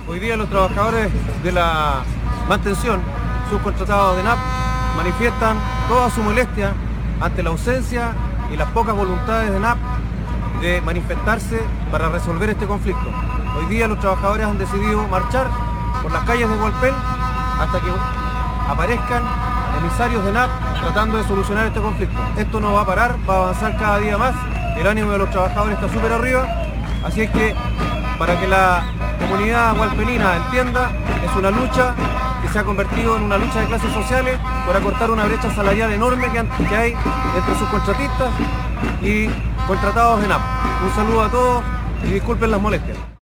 Hoy día los trabajadores de la mantención, subcontratados de NAP, manifiestan toda su molestia ante la ausencia y las pocas voluntades de NAP de manifestarse para resolver este conflicto. Hoy día los trabajadores han decidido marchar por las calles de Hualpén hasta que aparezcan emisarios de NAP tratando de solucionar este conflicto. Esto no va a parar, va a avanzar cada día más, el ánimo de los trabajadores está súper arriba, así es que para que la comunidad hualpenina entienda, es una lucha que se ha convertido en una lucha de clases sociales por acortar una brecha salarial enorme que hay entre subcontratistas y contratados de NAP. Un saludo a todos y disculpen las molestias.